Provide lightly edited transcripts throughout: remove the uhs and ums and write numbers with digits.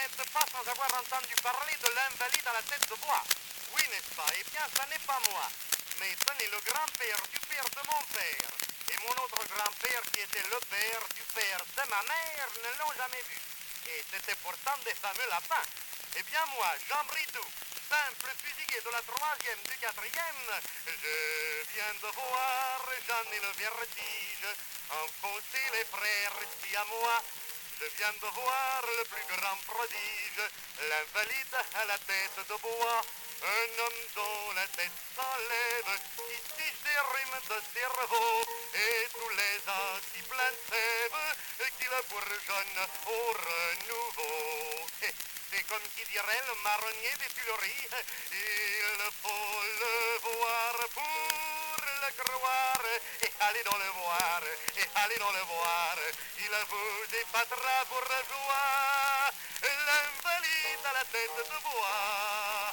n'êtes pas sans avoir entendu parler de l'invalide à la tête de bois. Oui, n'est-ce pas? Eh bien, ça n'est pas moi. Mais ce n'est le grand-père du père de mon père. Et mon autre grand-père, qui était le père du père de ma mère, ne l'ont jamais vu. Et c'était pourtant des fameux lapins. Eh bien, moi, Jean Bridou, simple fusilier de la 3e du 4e, je viens de voir, j'en ai le vertige, enfoncer les frères si à moi. Je viens de voir le plus grand prodige, l'invalide à la tête de bois, un homme dont la tête s'enlève, qui tige des rhumes de cerveau, et tous les ans qui plein de sève, qui le bourgeonne au renouveau. C'est comme qui dirait le marronnier des Tuileries, il faut le voir pour le croire, et allez dans le voir, et allez dans le voir, il vous épatera bourgeois, l'invalide à la tête de bois.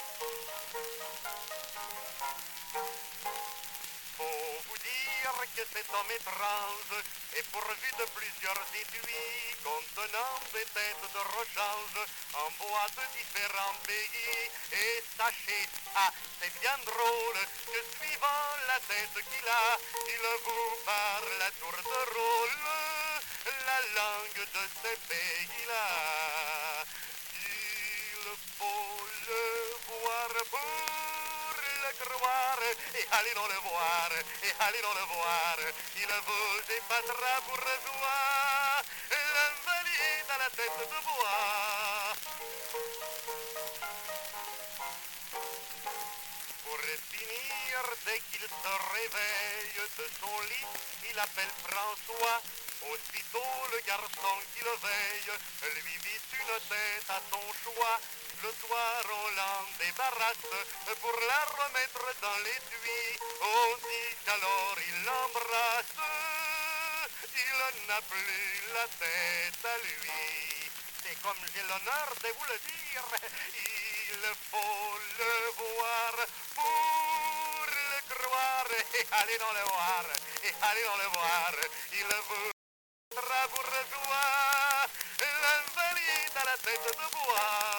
Faut vous dire que cet homme étrange est pourvu de plusieurs étuis contenant des têtes de rechange en bois de différents pays. Et sachez, c'est bien drôle que suivant la tête qu'il a, il vous parle à tour de rôle la langue de ces pays-là. Il faut le voir pour le croire, et allez dans le voir, et allez dans le voir, il vous épatera bourgeois, l'invalide à la tête de bois. Pour finir, dès qu'il se réveille de son lit, il appelle François. Aussitôt le garçon qui le veille lui visse une tête à son choix. Le soir on l'en débarrasse pour la remettre dans l'étui. On dit qu'alors il l'embrasse, il n'a plus la tête à lui. C'est comme j'ai l'honneur de vous le dire, il faut le voir pour le croire, et allez dans le voir, et allez dans le voir, il vous bourgeois, l'invalide à la tête de bois.